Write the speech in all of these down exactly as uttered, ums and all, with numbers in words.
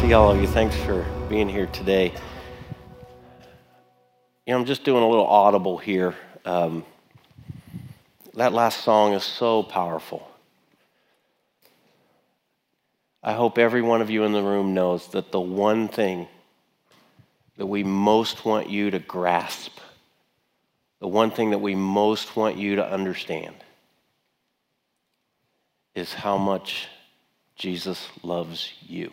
see all of you. Thanks for being here today. You know, I'm just doing a little audible here. Um, that last song is so powerful. I hope every one of you in the room knows that the one thing that we most want you to grasp, the one thing that we most want you to understand, is how much Jesus loves you.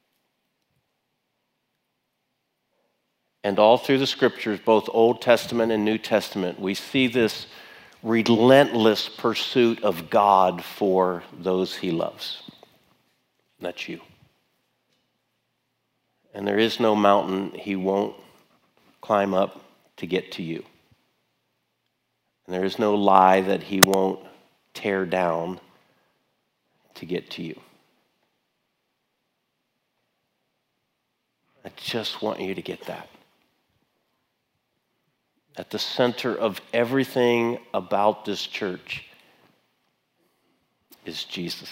And all through the scriptures, both Old Testament and New Testament, we see this relentless pursuit of God for those he loves. And that's you. And there is no mountain he won't climb up to get to you. And there is no lie that he won't tear down to get to you. I just want you to get that. At the center of everything about this church is Jesus.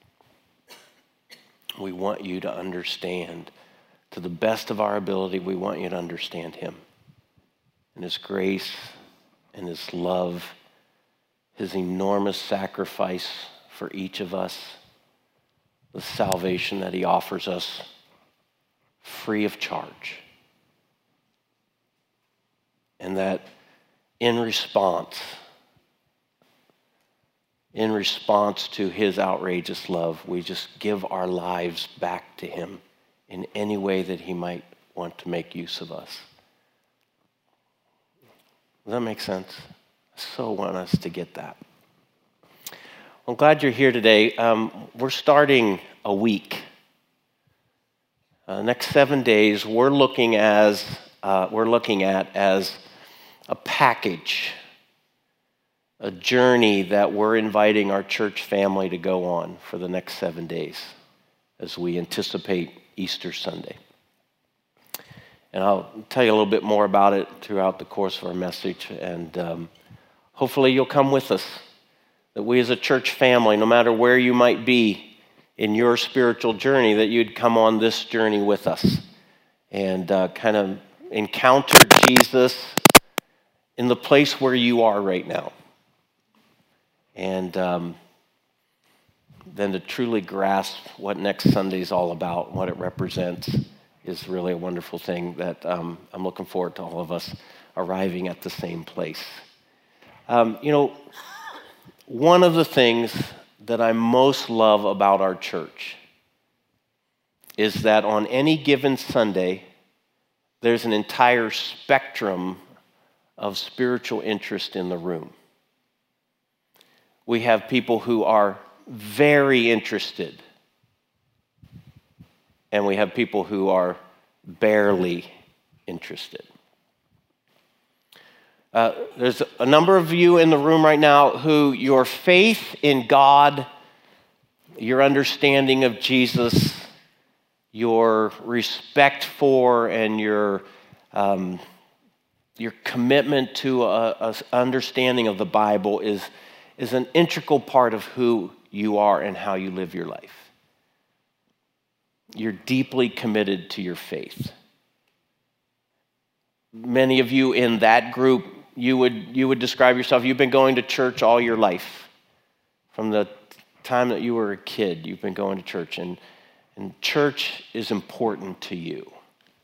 We want you to understand, to the best of our ability, we want you to understand him and his grace and his love, his enormous sacrifice for each of us, the salvation that he offers us free of charge. And that in response, in response to his outrageous love, we just give our lives back to him in any way that he might want to make use of us. Does that make sense? I so want us to get that. I'm glad you're here today. Um, we're starting a week. Uh, next seven days, we're looking as uh, we're looking at as a package, a journey that we're inviting our church family to go on for the next seven days as we anticipate Easter Sunday. And I'll tell you a little bit more about it throughout the course of our message, and um, hopefully you'll come with us, that we as a church family, no matter where you might be in your spiritual journey, that you'd come on this journey with us and uh, kind of encounter Jesus in the place where you are right now. And um, then to truly grasp what next Sunday is all about, what it represents, is really a wonderful thing that um, I'm looking forward to all of us arriving at the same place. Um, you know, one of the things that I most love about our church is that on any given Sunday, there's an entire spectrum of spiritual interest in the room. We have people who are very interested, and we have people who are barely interested. Uh, there's a number of you in the room right now who your faith in God, your understanding of Jesus, your respect for, and your um, your commitment to a, a understanding of the Bible is, is an integral part of who you are and how you live your life. You're deeply committed to your faith. Many of you in that group, you would you would describe yourself, you've been going to church all your life. From the time that you were a kid, you've been going to church, and, and church is important to you.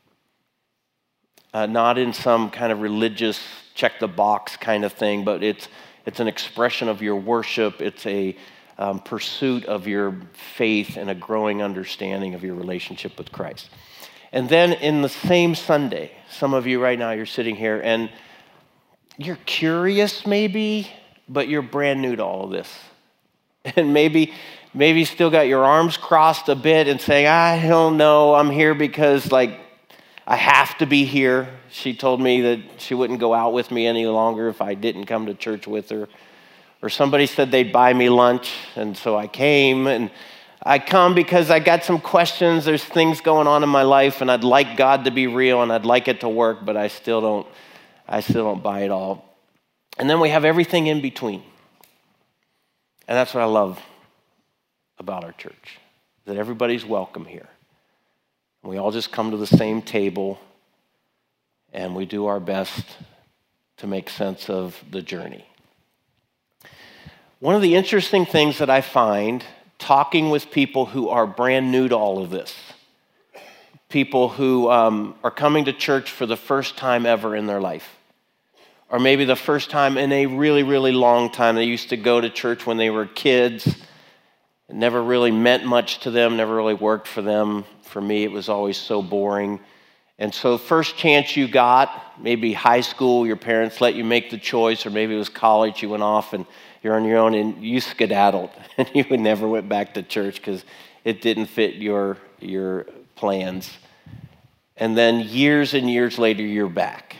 Uh, not in some kind of religious check-the-box kind of thing, but it's it's an expression of your worship. It's a um, pursuit of your faith and a growing understanding of your relationship with Christ. And then in the same Sunday, some of you right now, you're sitting here and you're curious maybe, but you're brand new to all of this. And maybe maybe you still got your arms crossed a bit and saying, I don't know, I'm here because like I have to be here. She told me that she wouldn't go out with me any longer if I didn't come to church with her. Or somebody said they'd buy me lunch, and so I came. And I come because I got some questions. There's things going on in my life, and I'd like God to be real, and I'd like it to work, but I still don't, I still don't buy it all. And then we have everything in between. And that's what I love about our church, that everybody's welcome here. We all just come to the same table, and we do our best to make sense of the journey. One of the interesting things that I find talking with people who are brand new to all of this, people who um, are coming to church for the first time ever in their life, or maybe the first time in a really, really long time. They used to go to church when they were kids. It never really meant much to them, never really worked for them. For me, it was always so boring. And so first chance you got, maybe high school, your parents let you make the choice, or maybe it was college, you went off and you're on your own and you skedaddled and you never went back to church because it didn't fit your, your plans. And then years and years later, you're back.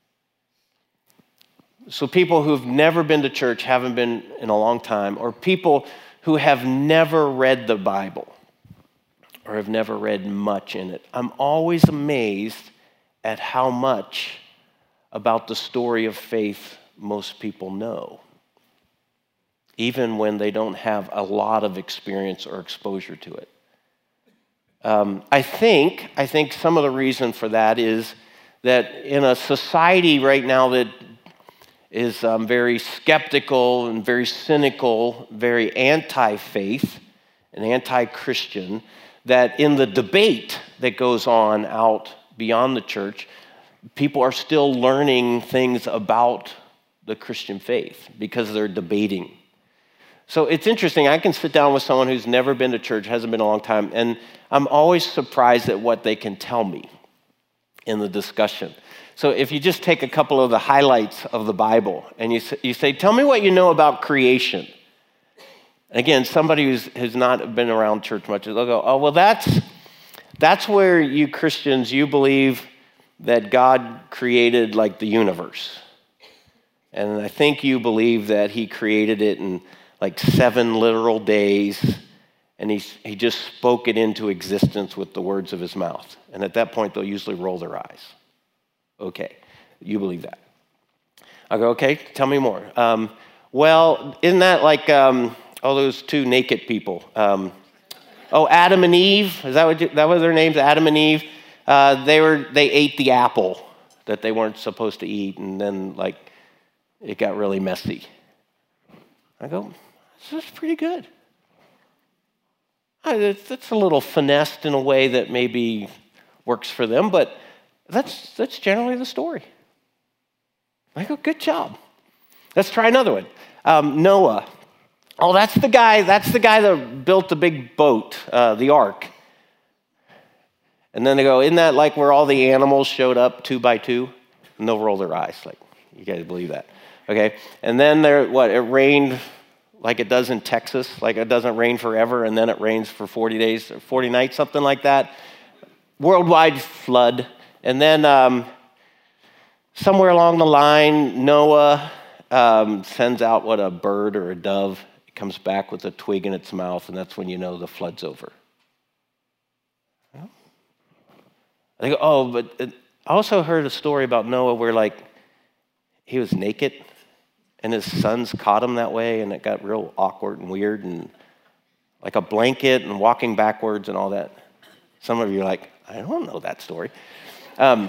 So people who've never been to church, haven't been in a long time, or people who have never read the Bible or have never read much in it, I'm always amazed at how much about the story of faith most people know, even when they don't have a lot of experience or exposure to it. Um, I think, I think some of the reason for that is that in a society right now that is um, very skeptical and very cynical, very anti-faith and anti-Christian, that in the debate that goes on out beyond the church, people are still learning things about the Christian faith because they're debating. So it's interesting. I can sit down with someone who's never been to church, hasn't been a long time, and I'm always surprised at what they can tell me in the discussion. So if you just take a couple of the highlights of the Bible and you say, you say tell me what you know about creation. Again, somebody who's has not been around church much, they'll go, oh, well, that's, that's where you Christians, you believe that God created like the universe. And I think you believe that he created it in like seven literal days, and he, he just spoke it into existence with the words of his mouth. And at that point, they'll usually roll their eyes. Okay, you believe that. I go, okay, tell me more. Um, well, isn't that like um, all those two naked people? Um, oh, Adam and Eve, is that what you, that was their names, Adam and Eve? Uh, they were they ate the apple that they weren't supposed to eat, and then like it got really messy. I go, this is pretty good. That's a little finessed in a way that maybe works for them, but that's that's generally the story. I go, good job. Let's try another one. Um, Noah. Oh, that's the guy. That's the guy that built the big boat, uh, the ark. And then they go, isn't that like where all the animals showed up two by two? And they'll roll their eyes, like, you guys believe that? Okay. And then there, what? It rained like it does in Texas, like it doesn't rain forever, and then it rains for forty days or forty nights, something like that. Worldwide flood. And then um, somewhere along the line, Noah um, sends out, what, a bird or a dove. It comes back with a twig in its mouth, and that's when you know the flood's over. I go, oh, but it, I also heard a story about Noah where, like, he was naked, and his sons caught him that way, and it got real awkward and weird, and like a blanket and walking backwards and all that. Some of you are like, I don't know that story. Um,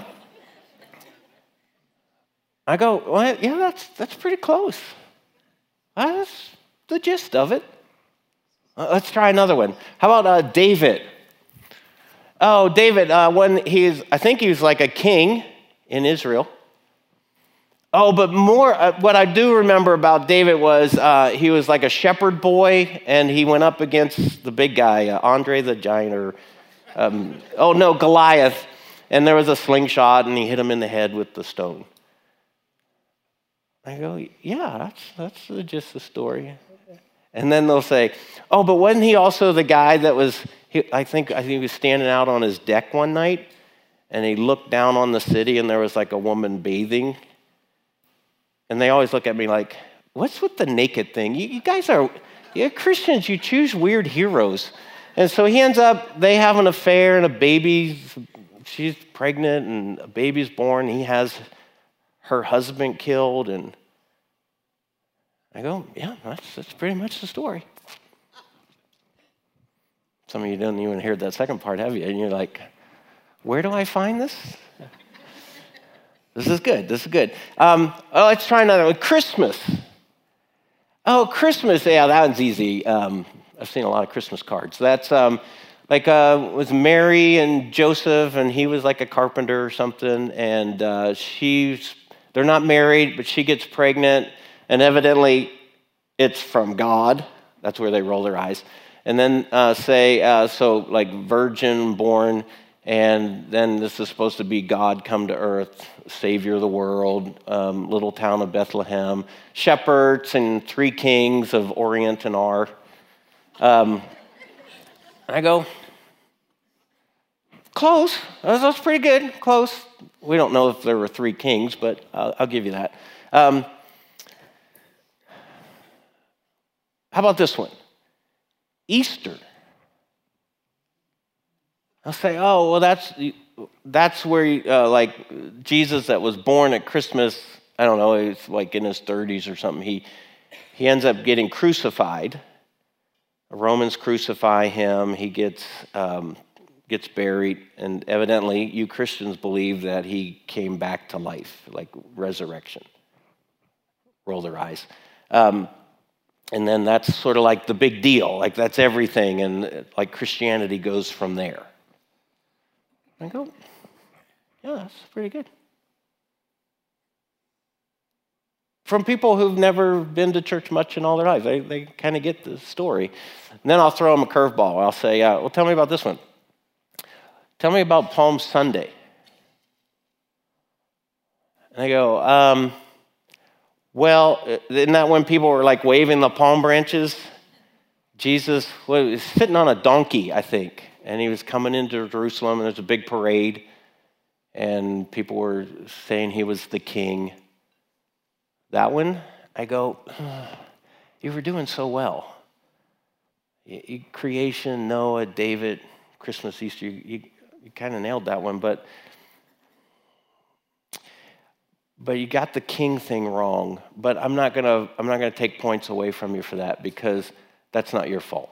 I go, well, yeah, that's that's pretty close. That's the gist of it. Uh, let's try another one. How about uh, David? Oh, David, uh, when he's, I think he was like a king in Israel. Oh, but more, uh, what I do remember about David was uh, he was like a shepherd boy, and he went up against the big guy, uh, Andre the Giant, or, um, oh no, Goliath. And there was a slingshot, and he hit him in the head with the stone. I go, yeah, that's that's the gist of the story. And then they'll say, oh, but wasn't he also the guy that was, he, I think I think he was standing out on his deck one night, and he looked down on the city, and there was like a woman bathing. And they always look at me like, what's with the naked thing? You, you guys are, you're Christians, you choose weird heroes. And so he ends up, they have an affair, and a baby, she's pregnant, and a baby's born. He has her husband killed, and I go, yeah, that's, that's pretty much the story. Some of you didn't even hear that second part, have you? And you're like, Where do I find this? This is good. This is good. Um, oh, let's try another one. Christmas. Oh, Christmas. Yeah, that one's easy. Um, I've seen a lot of Christmas cards. That's um, like uh, was Mary and Joseph, and he was like a carpenter or something, and uh, she's they're not married, but she gets pregnant, and evidently it's from God. That's where they roll their eyes. And then uh, say, uh, so like virgin born, and then this is supposed to be God come to earth, Savior of the world, um, little town of Bethlehem, shepherds and three kings of Orient and Ar. Um, I go, close. That was pretty good, close. We don't know if there were three kings, but I'll, I'll give you that. Um, how about this one? Easter. I'll say, oh, well, that's that's where, uh, like, Jesus that was born at Christmas, I don't know, he's like in his thirties or something, he, he ends up getting crucified. The Romans crucify him, he gets, um, gets buried, and evidently you Christians believe that he came back to life, like resurrection. Roll their eyes. Um, and then that's sort of like the big deal, like that's everything, and like Christianity goes from there. I go, yeah, that's pretty good. From people who've never been to church much in all their lives, they, they kind of get the story. And then I'll throw them a curveball. I'll say, uh, well, tell me about this one. Tell me about Palm Sunday. And I go, um, well, isn't that when people were like waving the palm branches? Jesus well, was sitting on a donkey, I think. And he was coming into Jerusalem, and there's a big parade, and people were saying he was the king. That one, I go, oh, you were doing so well. Creation, Noah, David, Christmas, Easter, you, you, you kind of nailed that one, but but you got the king thing wrong. But I'm not gonna I'm not gonna take points away from you for that, because that's not your fault.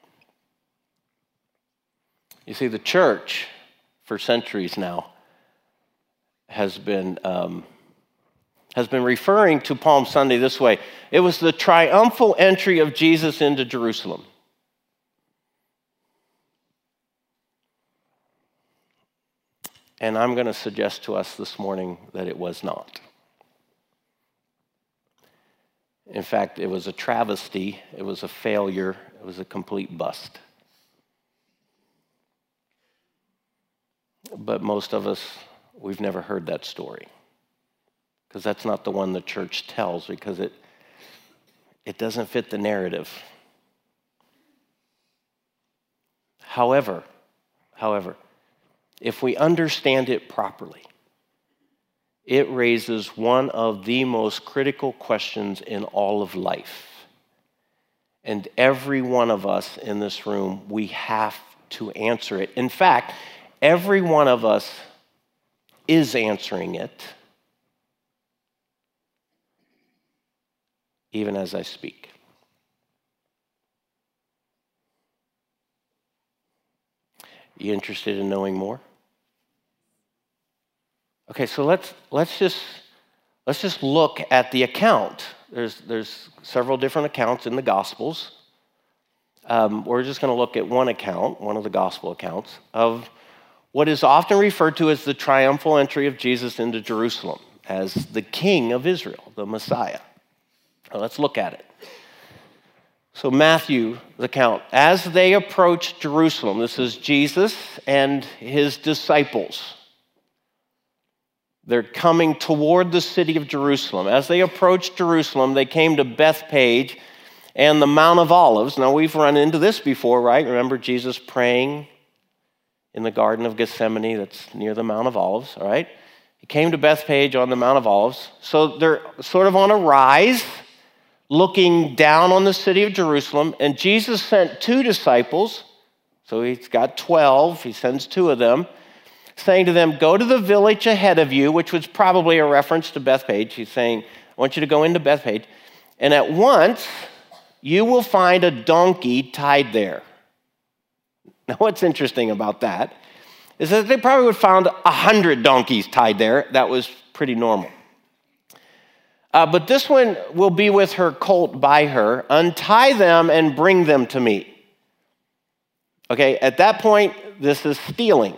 You see, the church, for centuries now, has been um, has been referring to Palm Sunday this way. It was the triumphal entry of Jesus into Jerusalem. And I'm going to suggest to us this morning that it was not. In fact, it was a travesty, it was a failure, it was a complete bust. But most of us, we've never heard that story, because that's not the one the church tells, because it it doesn't fit the narrative. However, however, if we understand it properly, it raises one of the most critical questions in all of life. And every one of us in this room, we have to answer it. In fact, every one of us is answering it, even as I speak. You interested in knowing more? Okay, so let's let's just let's just look at the account. There's there's several different accounts in the Gospels. Um, we're just going to look at one account, one of the Gospel accounts, of what is often referred to as the triumphal entry of Jesus into Jerusalem, as the King of Israel, the Messiah. Now let's look at it. So Matthew's account, as they approached Jerusalem, this is Jesus and his disciples. They're coming toward the city of Jerusalem. As they approached Jerusalem, they came to Bethpage and the Mount of Olives. Now we've run into this before, right? Remember Jesus praying in the Garden of Gethsemane, that's near the Mount of Olives, all right? He came to Bethpage on the Mount of Olives. So they're sort of on a rise, looking down on the city of Jerusalem, and Jesus sent two disciples, so he's got twelve, he sends two of them, saying to them, go to the village ahead of you, which was probably a reference to Bethpage. He's saying, I want you to go into Bethpage, and at once you will find a donkey tied there. Now what's interesting about that is that they probably would have found a hundred donkeys tied there. That was pretty normal. Uh, but this one will be with her colt by her. Untie them and bring them to me. Okay, at that point, this is stealing.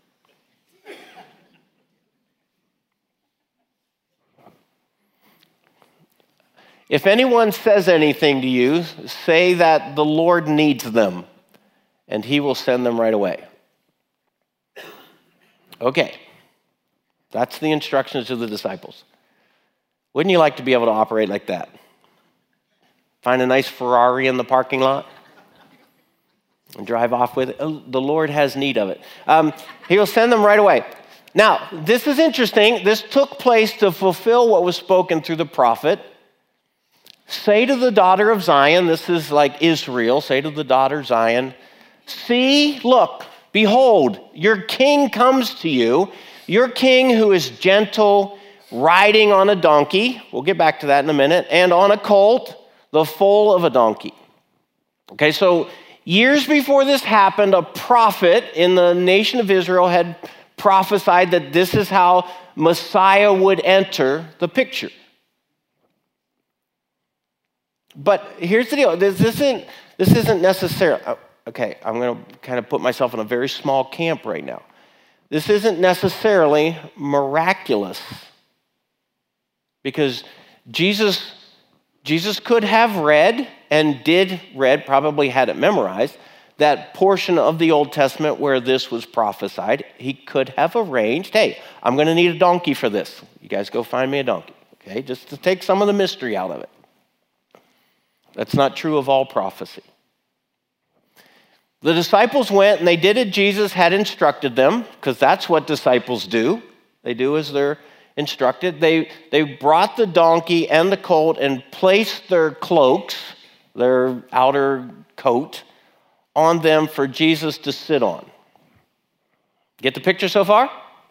If anyone says anything to you, say that the Lord needs them, and he will send them right away. Okay, that's the instructions to the disciples. Wouldn't you like to be able to operate like that? Find a nice Ferrari in the parking lot and drive off with it. Oh, the Lord has need of it. Um, he will send them right away. Now, this is interesting. This took place to fulfill what was spoken through the prophet. Say to the daughter of Zion, this is like Israel, say to the daughter Zion, see, look, behold, your king comes to you, your king who is gentle, riding on a donkey, we'll get back to that in a minute, and on a colt, the foal of a donkey. Okay, so years before this happened, a prophet in the nation of Israel had prophesied that this is how Messiah would enter the picture. But here's the deal. This isn't, this isn't necessarily, okay, I'm going to kind of put myself in a very small camp right now. This isn't necessarily miraculous because Jesus, Jesus could have read and did read, probably had it memorized, that portion of the Old Testament where this was prophesied. He could have arranged, hey, I'm going to need a donkey for this. You guys go find me a donkey, okay, just to take some of the mystery out of it. That's not true of all prophecy. The disciples went and they did as Jesus had instructed them, because that's what disciples do. They do as they're instructed. They, they brought the donkey and the colt and placed their cloaks, their outer coat, on them for Jesus to sit on. Get the picture so far?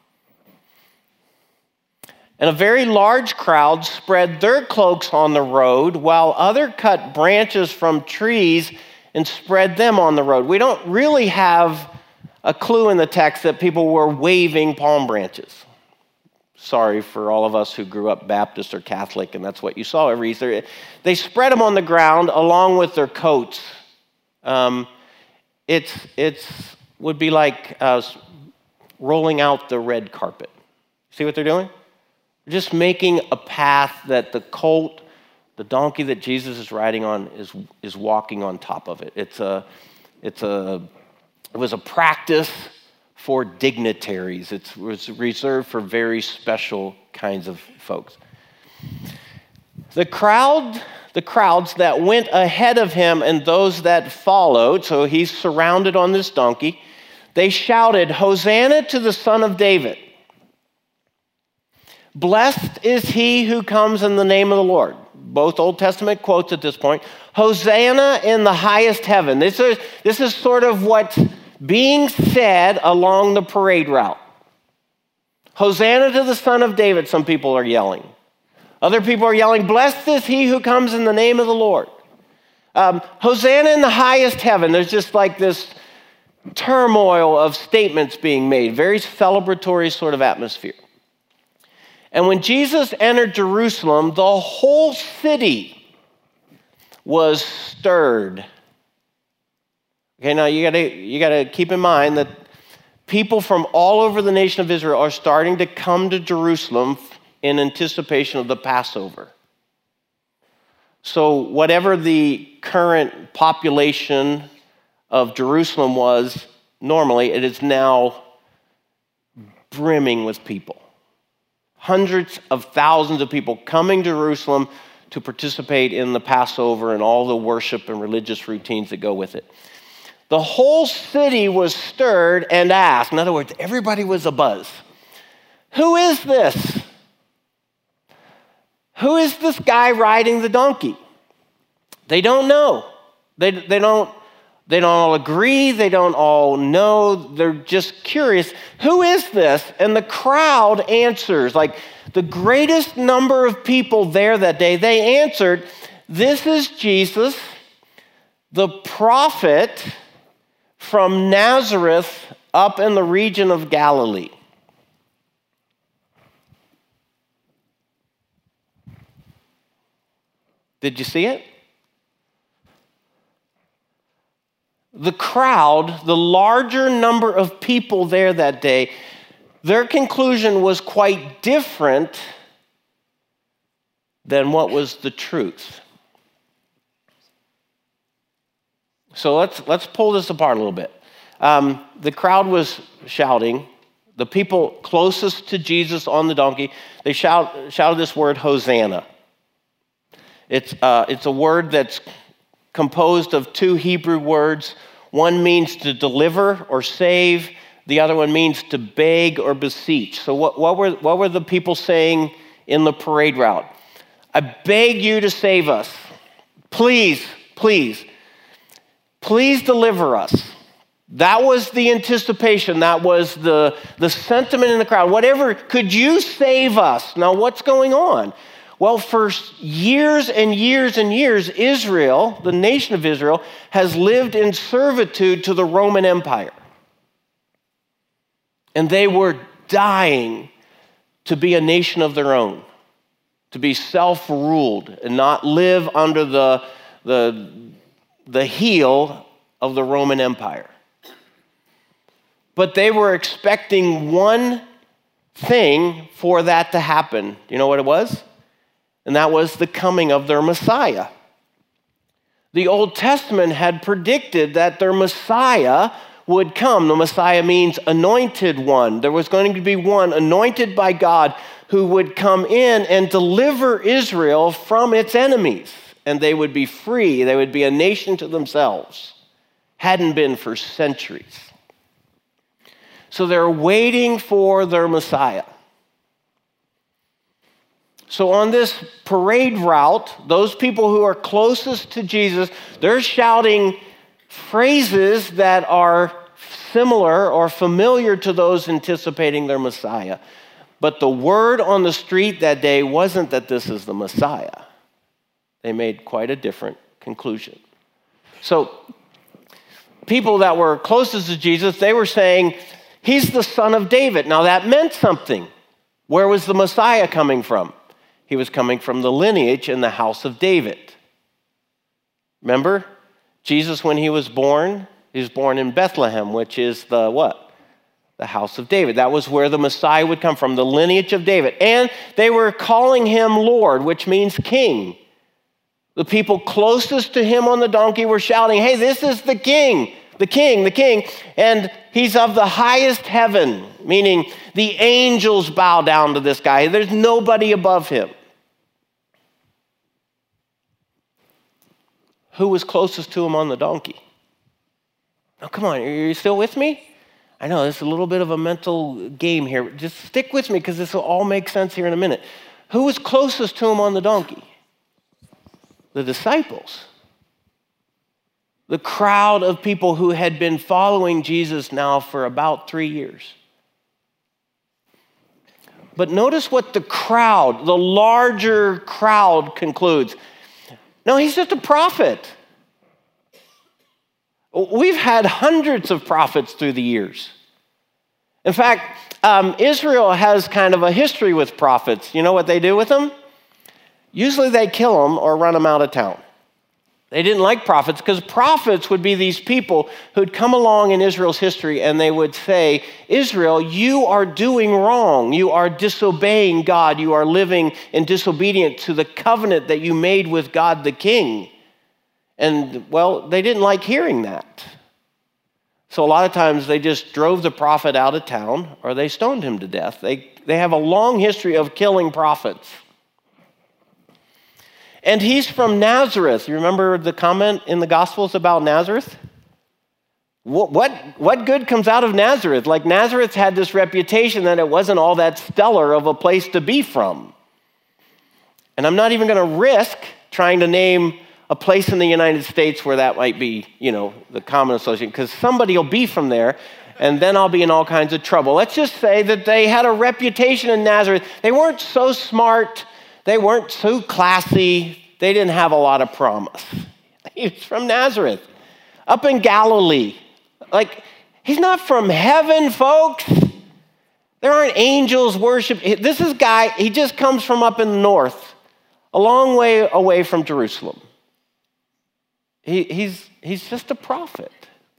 And a very large crowd spread their cloaks on the road, while others cut branches from trees and spread them on the road. We don't really have a clue in the text that people were waving palm branches. Sorry for all of us who grew up Baptist or Catholic, and that's what you saw every Easter. They spread them on the ground along with their coats. Um, it's it's would be like uh, rolling out the red carpet. See what they're doing? Just making a path that the colt, the donkey that Jesus is riding on, is is walking on top of it. It's a, it's a, it was a practice for dignitaries. It was reserved for very special kinds of folks. The crowd, the crowds that went ahead of him and those that followed, so he's surrounded on this donkey, they shouted, "Hosanna to the Son of David. Blessed is he who comes in the name of the Lord." Both Old Testament quotes at this point. Hosanna in the highest heaven. This is, this is sort of what's being said along the parade route. Hosanna to the Son of David, some people are yelling. Other people are yelling, blessed is he who comes in the name of the Lord. Um, Hosanna in the highest heaven. There's just like this turmoil of statements being made. Very celebratory sort of atmosphere. And when Jesus entered Jerusalem, the whole city was stirred. Okay, now you gotta, you gotta keep in mind that people from all over the nation of Israel are starting to come to Jerusalem in anticipation of the Passover. So whatever the current population of Jerusalem was normally, it is now brimming with people. Hundreds of thousands of people coming to Jerusalem to participate in the Passover and all the worship and religious routines that go with it. The whole city was stirred and asked, in other words, everybody was abuzz. Who is this? Who is this guy riding the donkey? They don't know. They, they don't They don't all agree. They don't all know. They're just curious. Who is this? And the crowd answers, like the greatest number of people there that day, they answered, this is Jesus, the prophet from Nazareth up in the region of Galilee. Did you see it? The crowd, the larger number of people there that day, their conclusion was quite different than what was the truth. So let's let's pull this apart a little bit. Um, the crowd was shouting. The people closest to Jesus on the donkey, they shout, shouted this word, Hosanna. It's, uh, it's a word that's composed of two Hebrew words. One means to deliver or save. The other one means to beg or beseech. So what, what, were, what were the people saying in the parade route? I beg you to save us. Please, please, please deliver us. That was the anticipation. That was the, the sentiment in the crowd. Whatever, could you save us? Now, what's going on? Well, for years and years and years, Israel, the nation of Israel, has lived in servitude to the Roman Empire. And they were dying to be a nation of their own, to be self-ruled and not live under the, the, the heel of the Roman Empire. But they were expecting one thing for that to happen. Do you know what it was? And that was the coming of their Messiah. The Old Testament had predicted that their Messiah would come. The Messiah means anointed one. There was going to be one anointed by God who would come in and deliver Israel from its enemies. And they would be free. They would be a nation to themselves. Hadn't been for centuries. So they're waiting for their Messiah. So on this parade route, those people who are closest to Jesus, they're shouting phrases that are similar or familiar to those anticipating their Messiah. But the word on the street that day wasn't that this is the Messiah. They made quite a different conclusion. So people that were closest to Jesus, they were saying, he's the son of David. Now that meant something. Where was the Messiah coming from? He was coming from the lineage in the house of David. Remember, Jesus, when he was born, he was born in Bethlehem, which is the what? The house of David. That was where the Messiah would come from, the lineage of David. And they were calling him Lord, which means king. The people closest to him on the donkey were shouting, hey, this is the king, the king, the king. And he's of the highest heaven, meaning the angels bow down to this guy. There's nobody above him. Who was closest to him on the donkey? Oh, come on, are you still with me? I know, it's a little bit of a mental game here. Just stick with me because this will all make sense here in a minute. Who was closest to him on the donkey? The disciples. The crowd of people who had been following Jesus now for about three years. But notice what the crowd, the larger crowd concludes. No, he's just a prophet. We've had hundreds of prophets through the years. In fact, um, Israel has kind of a history with prophets. You know what they do with them? Usually they kill them or run them out of town. They didn't like prophets because prophets would be these people who'd come along in Israel's history and they would say, Israel, you are doing wrong. You are disobeying God. You are living in disobedience to the covenant that you made with God the King. And, well, they didn't like hearing that. So a lot of times they just drove the prophet out of town or they stoned him to death. They, they have a long history of killing prophets. And he's from Nazareth. You remember the comment in the Gospels about Nazareth? What, what, what good comes out of Nazareth? Like Nazareth had this reputation that it wasn't all that stellar of a place to be from. And I'm not even going to risk trying to name a place in the United States where that might be, you know, the common association, because somebody will be from there, and then I'll be in all kinds of trouble. Let's just say that they had a reputation in Nazareth. They weren't so smart. They weren't so classy. They didn't have a lot of promise. He was from Nazareth, up in Galilee. Like, He's not from heaven, folks. There aren't angels worship. This is guy, he just comes from up in the north, a long way away from Jerusalem. He, he's, he's just a prophet.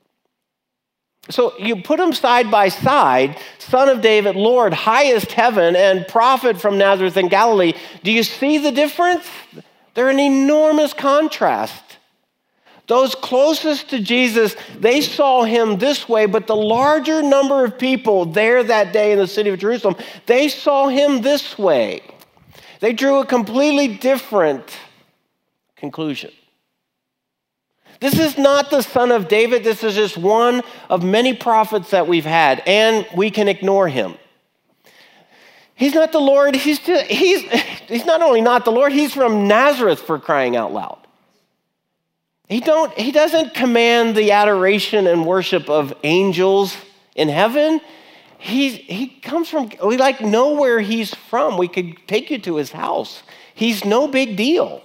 So you put them side by side, son of David, Lord, highest heaven, and prophet from Nazareth in Galilee. Do you see the difference? They're an enormous contrast. Those closest to Jesus, they saw him this way, but the larger number of people there that day in the city of Jerusalem, they saw him this way. They drew a completely different conclusion. This is not the son of David. This is just one of many prophets that we've had, and we can ignore him. He's not the Lord. He's, just, he's, he's not only not the Lord, he's from Nazareth, for crying out loud. He, don't, he doesn't command the adoration and worship of angels in heaven. He's, he comes from, we like know where he's from. We could take you to his house. He's no big deal.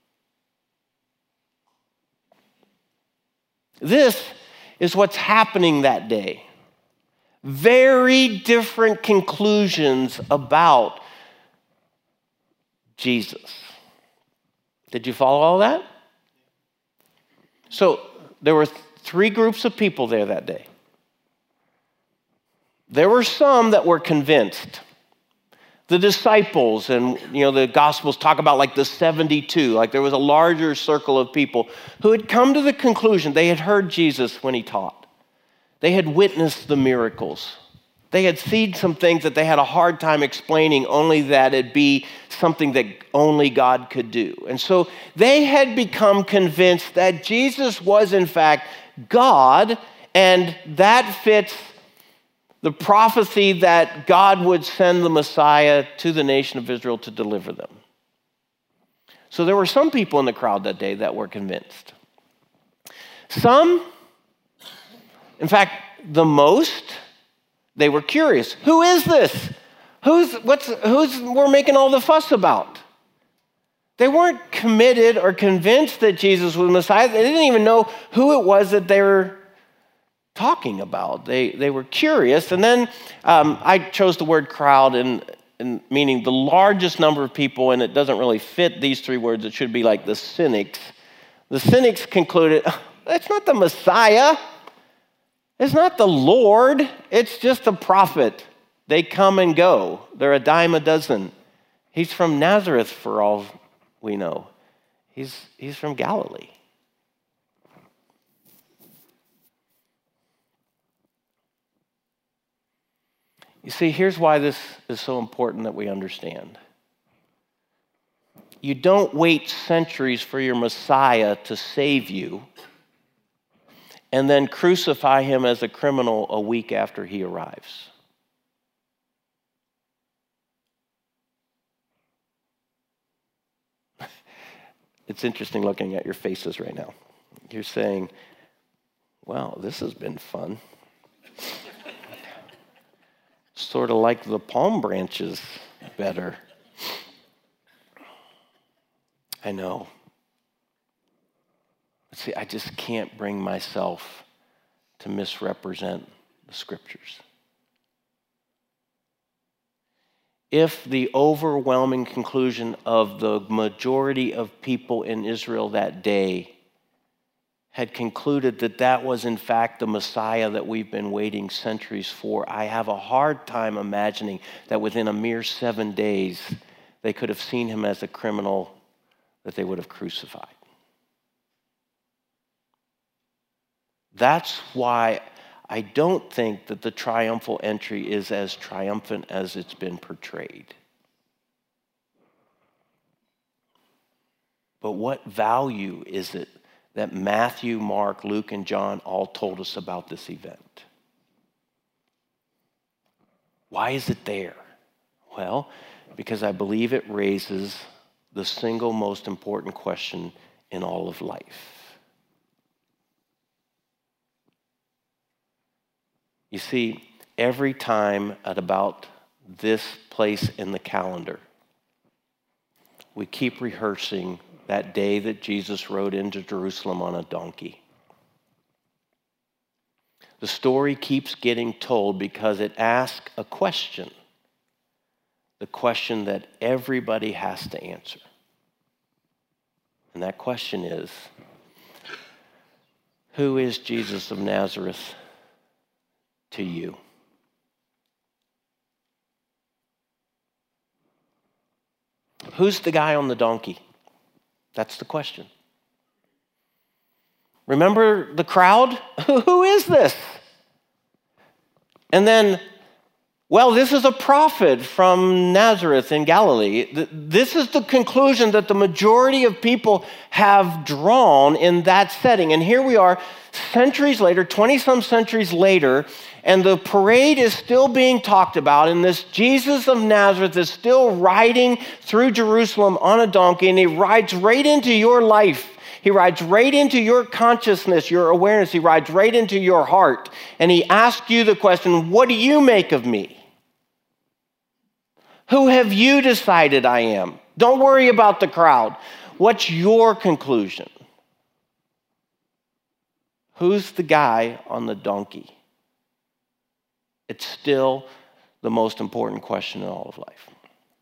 This is what's happening that day. Very different conclusions about Jesus. Did you follow all that? So there were three groups of people there that day. There were some that were convinced. The disciples, and you know, the Gospels talk about like the seventy-two, like there was a larger circle of people who had come to the conclusion, they had heard Jesus when he taught. They had witnessed the miracles. They had seen some things that they had a hard time explaining, only that it'd be something that only God could do. And so they had become convinced that Jesus was in fact God, and that fits the prophecy that God would send the Messiah to the nation of Israel to deliver them. So there were some people in the crowd that day that were convinced. Some, in fact, the most, they were curious. Who is this? Who's what's who's we're making all the fuss about? They weren't committed or convinced that Jesus was Messiah. They didn't even know who it was that they were talking about. They they were curious. And then um, I chose the word crowd, and, and meaning the largest number of people, and it doesn't really fit these three words. It should be like the cynics. The cynics concluded, that's not the Messiah. It's not the Lord. It's just a prophet. They come and go. They're a dime a dozen. He's from Nazareth for all we know. He's, he's from Galilee. You see, here's why this is so important that we understand. You don't wait centuries for your Messiah to save you and then crucify him as a criminal a week after he arrives. It's interesting looking at your faces right now. You're saying, wow, this has been fun. Sort of like the palm branches better. I know. See, I just can't bring myself to misrepresent the scriptures. If the overwhelming conclusion of the majority of people in Israel that day had concluded that that was in fact the Messiah that we've been waiting centuries for, I have a hard time imagining that within a mere seven days they could have seen him as a criminal that they would have crucified. That's why I don't think that the triumphal entry is as triumphant as it's been portrayed. But what value is it that Matthew, Mark, Luke, and John all told us about this event? Why is it there? Well, because I believe it raises the single most important question in all of life. You see, every time at about this place in the calendar, we keep rehearsing that day that Jesus rode into Jerusalem on a donkey. The story keeps getting told because it asks a question, the question that everybody has to answer. And that question is, who is Jesus of Nazareth to you? Who's the guy on the donkey? That's the question. Remember the crowd? Who is this? And then, well, this is a prophet from Nazareth in Galilee. This is the conclusion that the majority of people have drawn in that setting. And here we are, centuries later, twenty-some centuries later, and the parade is still being talked about, and this Jesus of Nazareth is still riding through Jerusalem on a donkey, and he rides right into your life. He rides right into your consciousness, your awareness. He rides right into your heart. And he asks you the question, what do you make of me? Who have you decided I am? Don't worry about the crowd. What's your conclusion? Who's the guy on the donkey? It's still the most important question in all of life.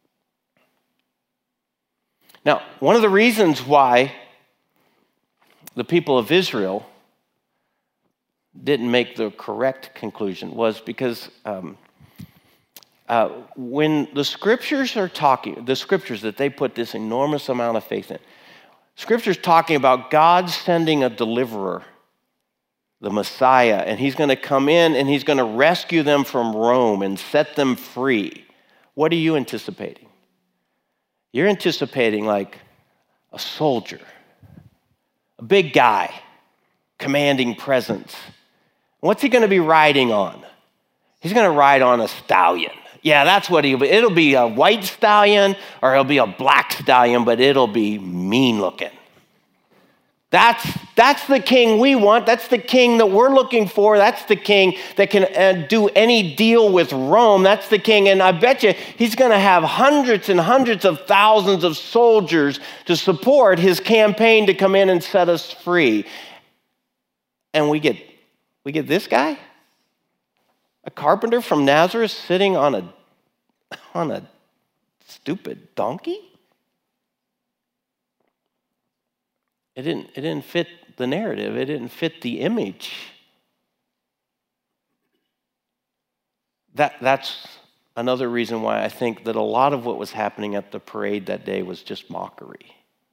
Now, one of the reasons why the people of Israel didn't make the correct conclusion was because um, uh, when the scriptures are talking, the scriptures that they put this enormous amount of faith in, scriptures talking about God sending a deliverer, the Messiah, and he's going to come in and he's going to rescue them from Rome and set them free. What are you anticipating? You're anticipating like a soldier, a big guy, commanding presence. What's he going to be riding on? He's going to ride on a stallion. Yeah, that's what he'll be. It'll be a white stallion or it'll be a black stallion, but it'll be mean looking. That's, that's the king we want. That's the king that we're looking for. That's the king that can uh, do any deal with Rome. That's the king. And I bet you he's going to have hundreds and hundreds of thousands of soldiers to support his campaign to come in and set us free. And we get, we get this guy, a carpenter from Nazareth sitting on a, on a stupid donkey? It didn't, it didn't fit the narrative. It didn't fit the image. That, that's another reason why I think that a lot of what was happening at the parade that day was just mockery.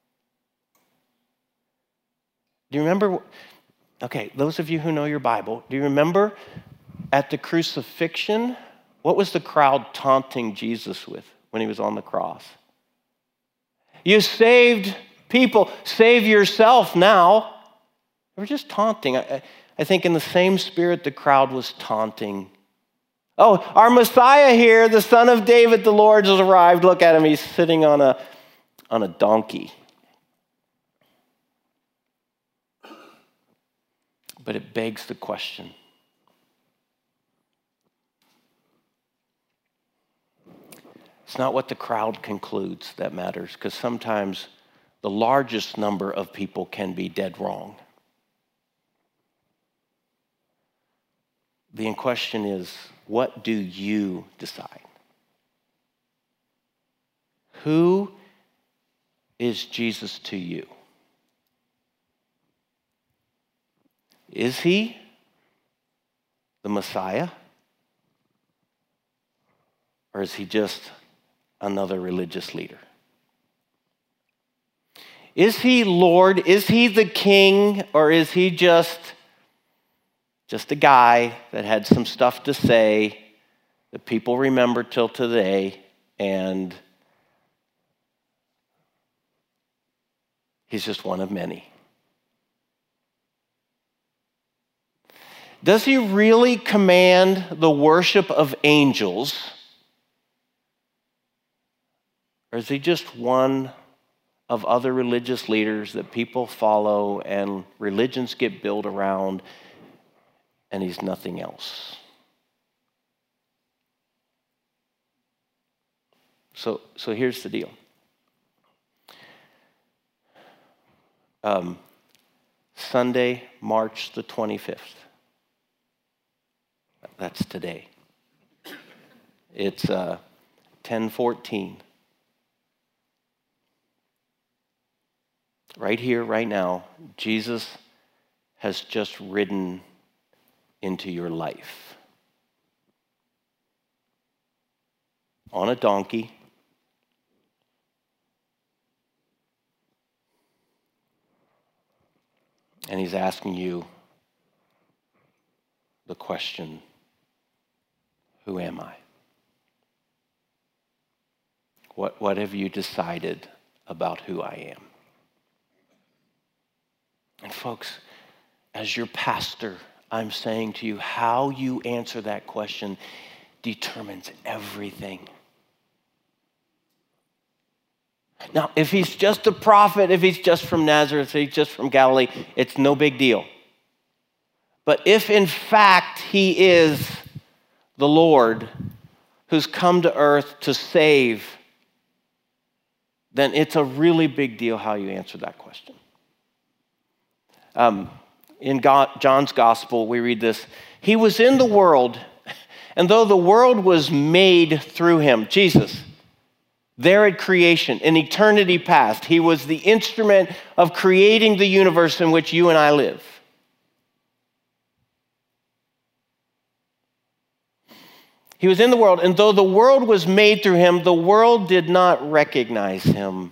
Do you remember? Okay, those of you who know your Bible, do you remember at the crucifixion, what was the crowd taunting Jesus with when he was on the cross? You saved people, save yourself now. They were just taunting. I, I think in the same spirit the crowd was taunting. Oh, our Messiah here, the Son of David, the Lord has arrived. Look at him, he's sitting on a, on a donkey. But it begs the question. It's not what the crowd concludes that matters, because sometimes the largest number of people can be dead wrong. The question is, what do you decide? Who is Jesus to you? Is he the Messiah? Or is he just another religious leader? Is he Lord? Is he the king? Or is he just, just a guy that had some stuff to say that people remember till today, and he's just one of many? Does he really command the worship of angels? Or is he just one of other religious leaders that people follow and religions get built around, and he's nothing else? So, so here's the deal. Um, Sunday, March the twenty-fifth. That's today. It's uh, ten fourteen. Right here, right now, Jesus has just ridden into your life. On a donkey. And he's asking you the question, who am I? What, what have you decided about who I am? And folks, as your pastor, I'm saying to you, how you answer that question determines everything. Now, if he's just a prophet, if he's just from Nazareth, if he's just from Galilee, it's no big deal. But if in fact he is the Lord who's come to earth to save, then it's a really big deal how you answer that question. Um, in God, John's gospel, we read this. He was in the world, and though the world was made through him, Jesus, there at creation, in eternity past, he was the instrument of creating the universe in which you and I live. He was in the world, and though the world was made through him, the world did not recognize him.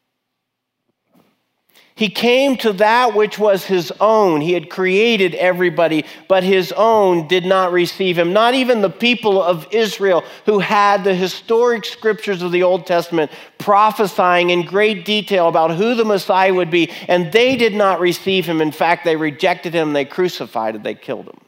He came to that which was his own. He had created everybody, but his own did not receive him. Not even the people of Israel who had the historic scriptures of the Old Testament prophesying in great detail about who the Messiah would be, and they did not receive him. In fact, they rejected him, they crucified him, they killed him.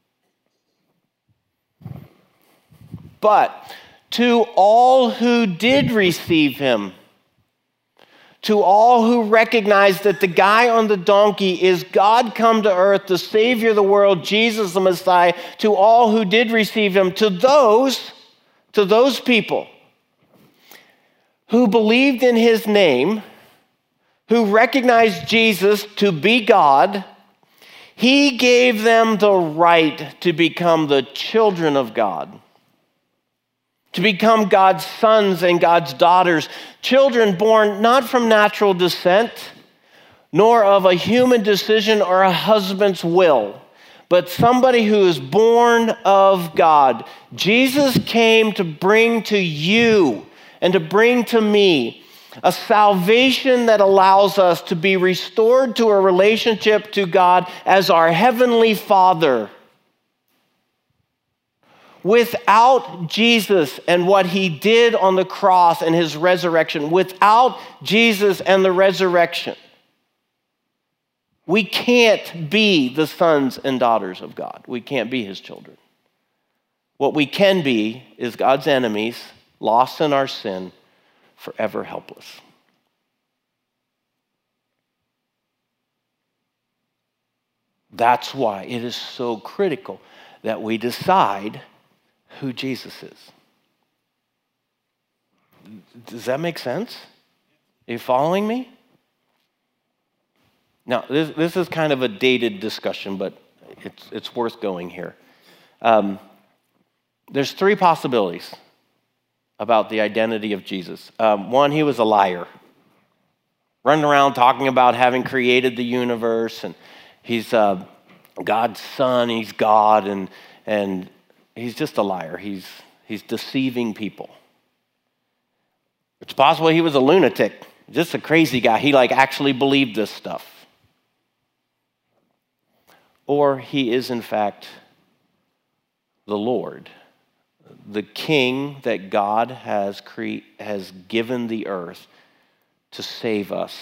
But to all who did receive him, to all who recognize that the guy on the donkey is God come to earth, the Savior of the world, Jesus the Messiah, to all who did receive him, to those, to those people who believed in his name, who recognized Jesus to be God, he gave them the right to become the children of God, to become God's sons and God's daughters, children born not from natural descent, nor of a human decision or a husband's will, but somebody who is born of God. Jesus came to bring to you and to bring to me a salvation that allows us to be restored to a relationship to God as our heavenly Father. Without Jesus and what he did on the cross and his resurrection, without Jesus and the resurrection, we can't be the sons and daughters of God. We can't be his children. What we can be is God's enemies, lost in our sin, forever helpless. That's why it is so critical that we decide who Jesus is. Does that make sense? Are you following me? Now, this, this is kind of a dated discussion, but it's, it's worth going here. Um, there's three possibilities about the identity of Jesus. Um, one, he was a liar, running around talking about having created the universe, and he's uh, God's son, he's God, and and he's just a liar. He's, he's deceiving people. It's possible he was a lunatic, just a crazy guy. He like actually believed this stuff. Or he is in fact the Lord, the King that God has cre- has given the earth to save us.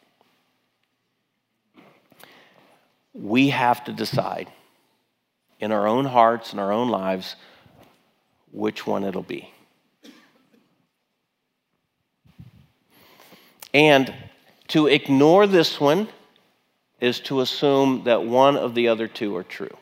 We have to decide in our own hearts and our own lives which one it'll be. And to ignore this one is to assume that one of the other two are true.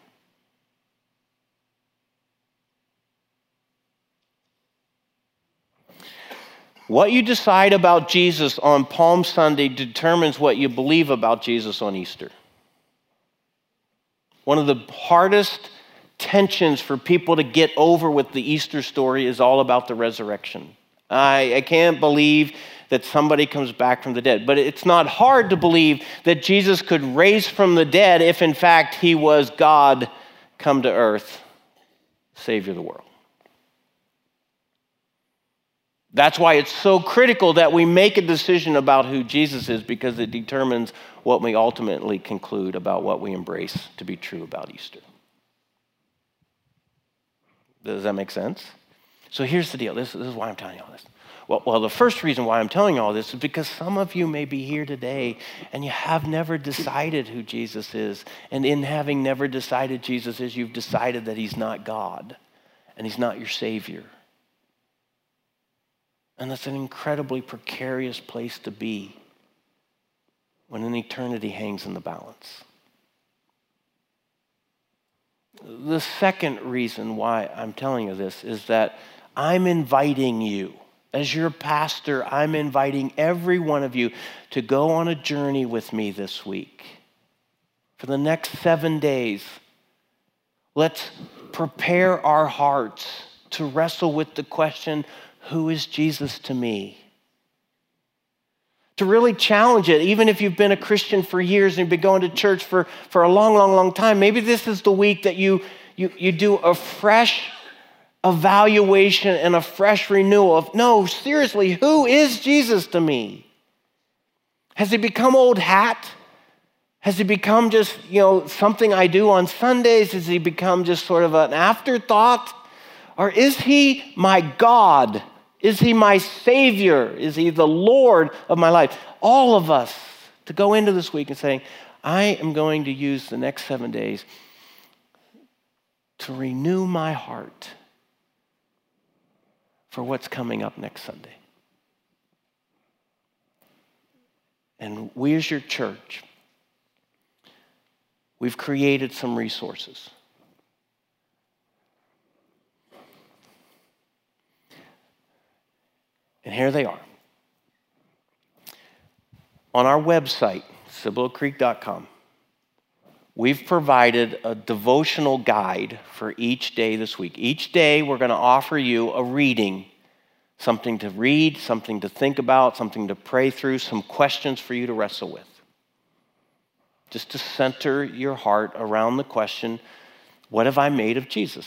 What you decide about Jesus on Palm Sunday determines what you believe about Jesus on Easter. One of the hardest tensions for people to get over with the Easter story is all about the resurrection. I, I can't believe that somebody comes back from the dead. But it's not hard to believe that Jesus could raise from the dead if in fact he was God come to earth, Savior of the world. That's why it's so critical that we make a decision about who Jesus is, because it determines what we ultimately conclude about what we embrace to be true about Easter. Does that make sense? So here's the deal. This, this is why I'm telling you all this. Well, well, the first reason why I'm telling you all this is because some of you may be here today and you have never decided who Jesus is. And in having never decided Jesus is, you've decided that he's not God and he's not your Savior. And that's an incredibly precarious place to be when an eternity hangs in the balance. The second reason why I'm telling you this is that I'm inviting you, as your pastor, I'm inviting every one of you to go on a journey with me this week. For the next seven days, let's prepare our hearts to wrestle with the question, who is Jesus to me? To really challenge it, even if you've been a Christian for years and you've been going to church for, for a long, long, long time, maybe this is the week that you, you, you do a fresh evaluation and a fresh renewal of, no, seriously, who is Jesus to me? Has he become old hat? Has he become just, you know, something I do on Sundays? Has he become just sort of an afterthought? Or is he my God? Is he my Savior? Is he the Lord of my life? All of us to go into this week and saying, I am going to use the next seven days to renew my heart for what's coming up next Sunday. And we as your church, we've created some resources. And here they are. On our website, cibolo creek dot com, we've provided a devotional guide for each day this week. Each day, we're going to offer you a reading, something to read, something to think about, something to pray through, some questions for you to wrestle with. Just to center your heart around the question, what have I made of Jesus?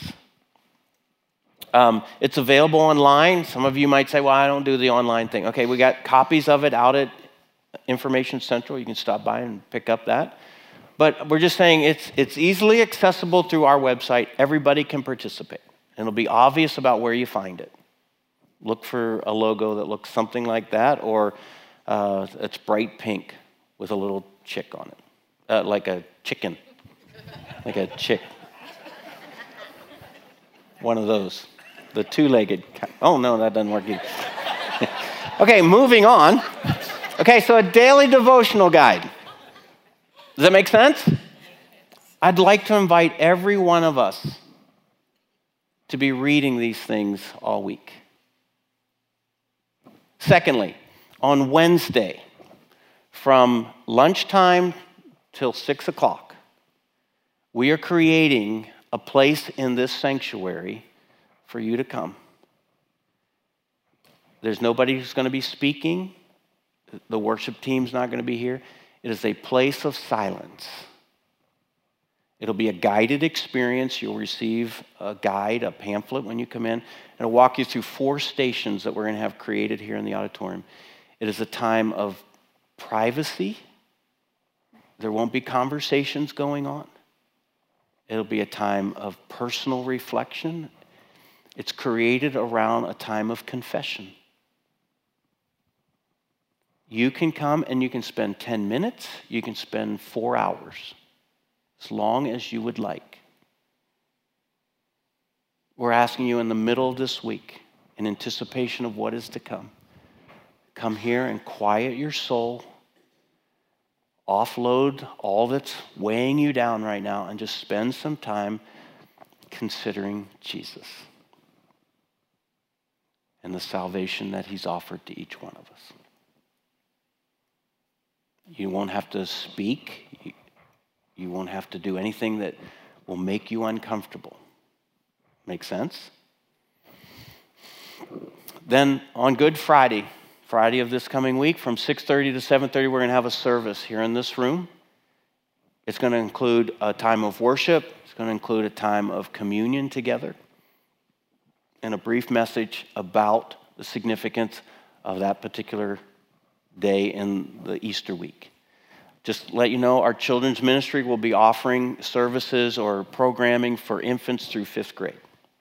Um, it's available online. Some of you might say, well, I don't do the online thing. Okay, we got copies of it out at Information Central. You can stop by and pick up that. But we're just saying it's it's easily accessible through our website. Everybody can participate. And it'll be obvious about where you find it. Look for a logo that looks something like that, or uh, it's bright pink with a little chick on it. Uh, like a chicken. Like a chick. One of those. The two-legged. Oh, no, that doesn't work either. Okay, moving on. Okay, so a daily devotional guide. Does that make sense? I'd like to invite every one of us to be reading these things all week. Secondly, on Wednesday, from lunchtime till six o'clock, we are creating a place in this sanctuary for you to come. There's nobody who's going to be speaking. The worship team's not going to be here. It is a place of silence. It'll be a guided experience. You'll receive a guide, a pamphlet when you come in, and it'll walk you through four stations that we're going to have created here in the auditorium. It is a time of privacy. There won't be conversations going on. It'll be a time of personal reflection. It's created around a time of confession. You can come and you can spend ten minutes. You can spend four hours, as long as you would like. We're asking you in the middle of this week, in anticipation of what is to come, come here and quiet your soul, offload all that's weighing you down right now, and just spend some time considering Jesus and the salvation that he's offered to each one of us. You won't have to speak. You won't have to do anything that will make you uncomfortable. Make sense? Then on Good Friday, Friday of this coming week, from six thirty to seven thirty, we're going to have a service here in this room. It's going to include a time of worship. It's going to include a time of communion together and a brief message about the significance of that particular day in the Easter week. Just to let you know, our children's ministry will be offering services or programming for infants through fifth grade.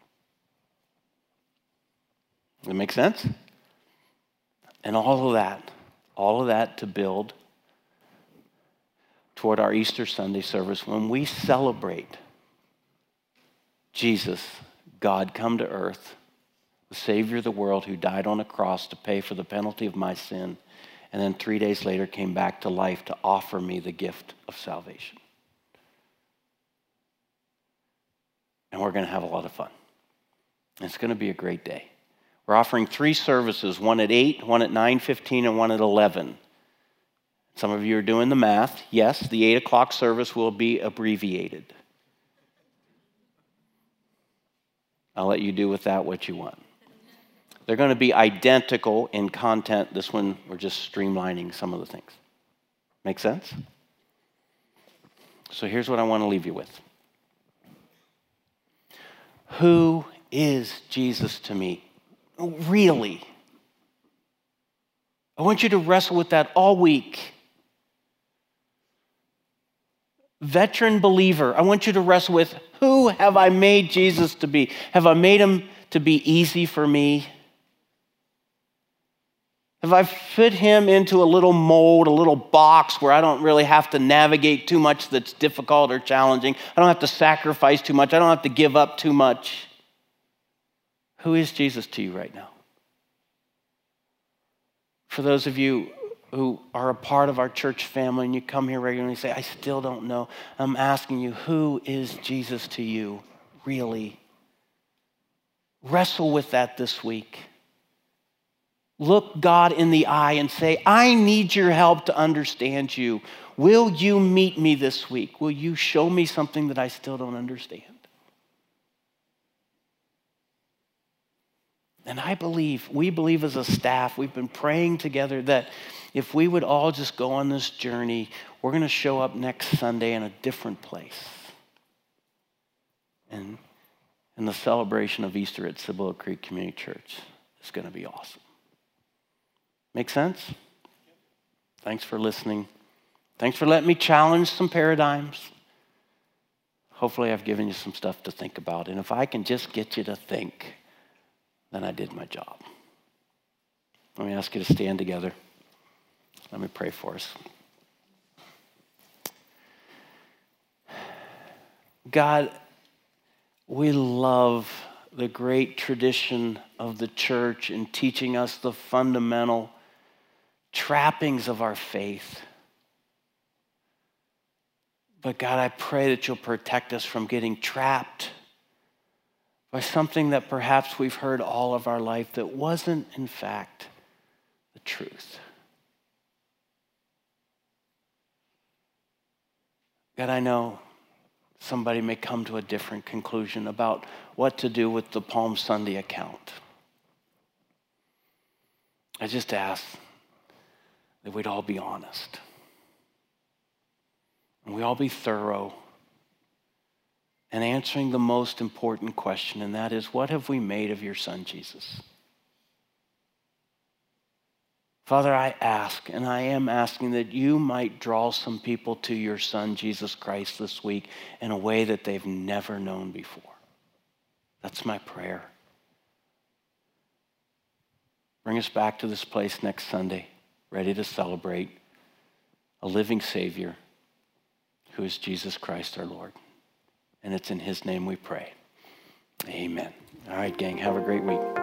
Does that make sense? And all of that, all of that to build toward our Easter Sunday service when we celebrate Jesus, God come to earth, the Savior of the world who died on a cross to pay for the penalty of my sin, and then three days later came back to life to offer me the gift of salvation. And we're going to have a lot of fun. It's going to be a great day. We're offering three services, one at eight, one at nine fifteen, and one at eleven. Some of you are doing the math. Yes, the eight o'clock service will be abbreviated. I'll let you do with that what you want. They're going to be identical in content. This one, we're just streamlining some of the things. Make sense? So here's what I want to leave you with. Who is Jesus to me? Really? I want you to wrestle with that all week. Veteran believer, I want you to wrestle with, who have I made Jesus to be? Have I made him to be easy for me? Have I fit him into a little mold, a little box where I don't really have to navigate too much that's difficult or challenging? I don't have to sacrifice too much. I don't have to give up too much. Who is Jesus to you right now? For those of you who are a part of our church family and you come here regularly and say, I still don't know, I'm asking you, who is Jesus to you, really? Wrestle with that this week. Look God in the eye and say, I need your help to understand you. Will you meet me this week? Will you show me something that I still don't understand? And I believe, we believe as a staff, we've been praying together that if we would all just go on this journey, we're going to show up next Sunday in a different place. And, and the celebration of Easter at Cibolo Creek Community Church is going to be awesome. Make sense? Thanks for listening. Thanks for letting me challenge some paradigms. Hopefully I've given you some stuff to think about. And if I can just get you to think, then I did my job. Let me ask you to stand together. Let me pray for us. God, we love the great tradition of the church in teaching us the fundamental trappings of our faith. But God, I pray that you'll protect us from getting trapped by something that perhaps we've heard all of our life that wasn't, in fact, the truth. God, I know somebody may come to a different conclusion about what to do with the Palm Sunday account. I just ask that we'd all be honest. And we all be thorough in answering the most important question, and that is, what have we made of your son, Jesus? Father, I ask, and I am asking that you might draw some people to your son, Jesus Christ, this week in a way that they've never known before. That's my prayer. Bring us back to this place next Sunday, ready to celebrate a living Savior who is Jesus Christ our Lord. And it's in his name we pray. Amen. All right, gang, have a great week.